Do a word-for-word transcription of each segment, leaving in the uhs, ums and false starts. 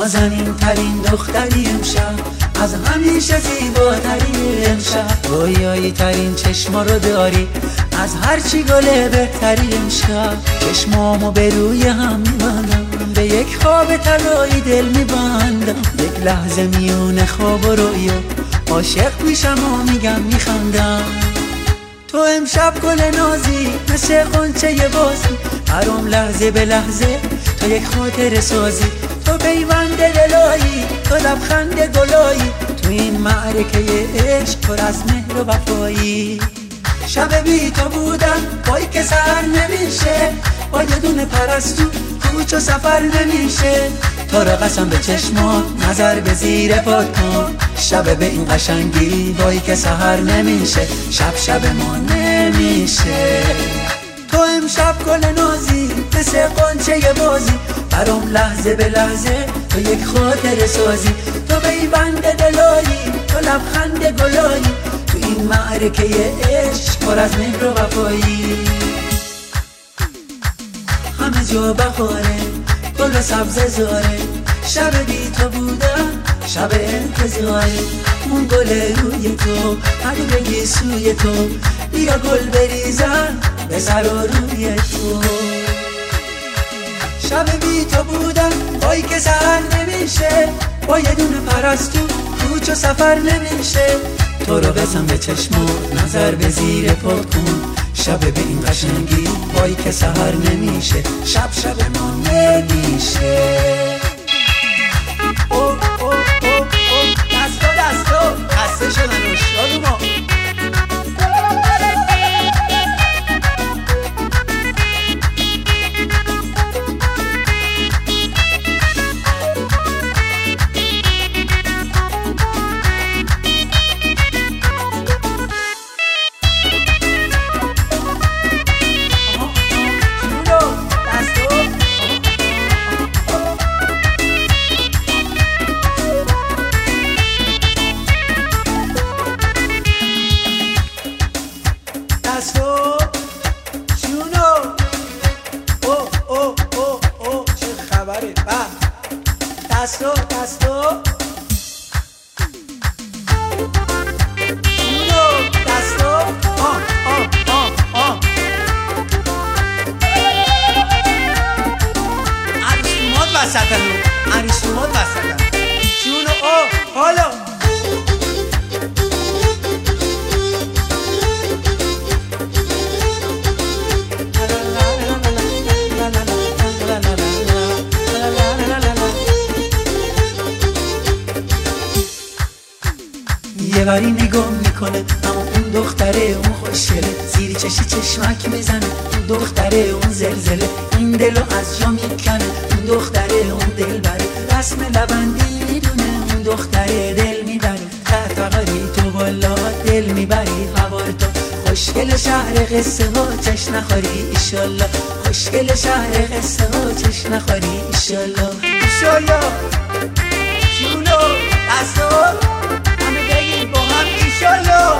نازنین ترین دختری امشب، از همیشه زیباتری امشب، رویایی ترین چشما رو داری، از هرچی گله بهتری امشب. چشمامو به روی هم میبندم، به یک خواب طلایی دل میبندم، یک لحظه میونه خواب و رویا عاشق میشم و میگم میخندم. تو امشب گل نازی مثل غنچه بازی، برام لحظه به لحظه تو یک خاطر سازی، تو پیوند دلایی، تو لبخند گلایی، تو این معرکه عشق پر از مهر و وفایی. شب بی تو بودن وای که سر نمیشه، با یه دونه پرستو کوچ و سفر نمیشه، تو را قسم به چشمات نظر به زیر پات کن، شب به این قشنگی وای که سحر نمیشه، شب شب ما نمیشه. تو امشب گل نازی مثل غنچه بازی، برام لحظه به لحظه تو یک خاطر سازی، تو پیوند دلایی، تو لبخند گلایی، تو این معرکه عشق پر از مهر و وفایی. همه جا بهاره، گل و سبزه زاره، شب بی تو بودم شب انتظاره، اون گل روی تو هر بگی سوی تو، بیا گل بریزن به سر و روی تو. شب بی تو بودم وای که سهر نمیشه، با یه دونه پرستو کوچ و سفر نمیشه، تو رو بزن به چشما نظر به زیر پات کن، شب به این قشنگی وای که سهر نمیشه، شب شب ما نمیشه. اوه اوه اوه اوه دستو دستو خسته شدن اشتاد ما. دستو دستو جونو دستو آه آه آه آه عروسومات وسطن عروسومات وسطن جونو آه حالا یه وری نگاه میکنه اما اون دختره اون خوشگله، زیر چشی چشمک میزنه اون دختره اون زلزله، این دلو از جا میکنه اون دختره اون دل بره، رسم لبندی میدونه اون دختره دل میبره، تحتقاری تو بالا دل میبری هوار تو، خوشگل شهر قصه ها چش نخوری ایشالله، خوشگل شهر قصه ها چش نخوری ایشالله ایشالله. جونو دستو با هم ایشالله.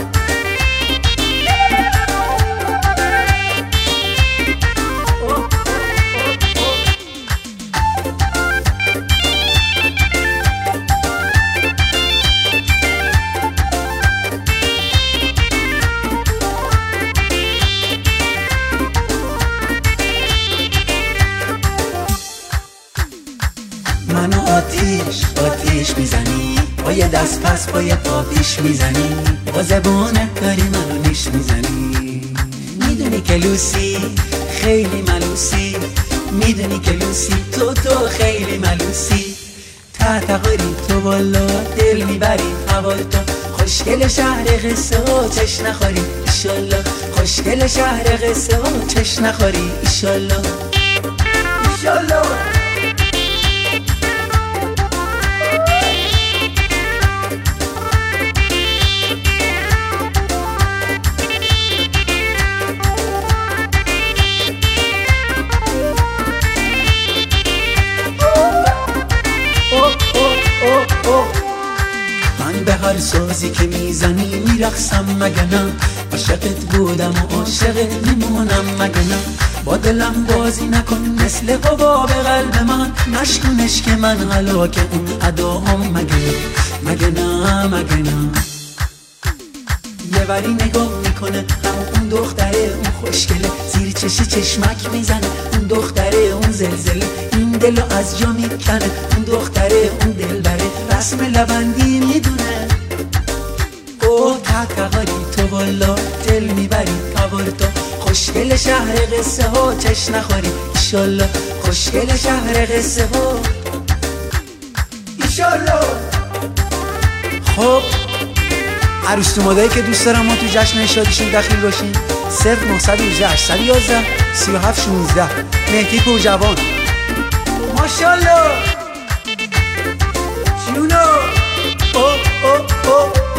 منو آتیش آتیش میزنی، با یه دست پس با یه پا پیش میزنی، با زبونت داری منو نیش میزنی، میدونی که لوسی خیلی ملوسی، میدونی که لوسی تو تو خیلی ملوسی، تحتقاری تو بالا دل میبری هوای تو، خوشگل شهر قصه ها چش نخوری ایشالله، خوشگل شهر قصه ها چش نخوری ایشالله ایشالله. من به هر سازی که میزنی میرقصم مگه نه، عاشقت بودم و عاشقت میمونم مگه نه، با دلم بازی نکن مثل حباب قلب من، نشکنش که من هلاک اون اداهم مگه مگه نه مگه نه. یه وری نگاه میکنه همون اون دختره اون خوشگله، زیر چشی چشمک میزنه اون دختره اون زلزله، این دلو از جا میکنه اون دختره اون دلبره، رسم لبندی میدونه. اوه تقاری تو والا دل میبری کابورتو، خوشگل شهر قصه ها چش نخوری ایشالله، خوشگل شهر قصه ها ایشالله. خب عروس دومادایی که دوست دارم ما تو جشن شادیشون دخیل باشیم، صفر نهصد و هجده هشتصد و یازده سی و هفت شانزده. مهدی پرجوان ماشالله جونو. او او او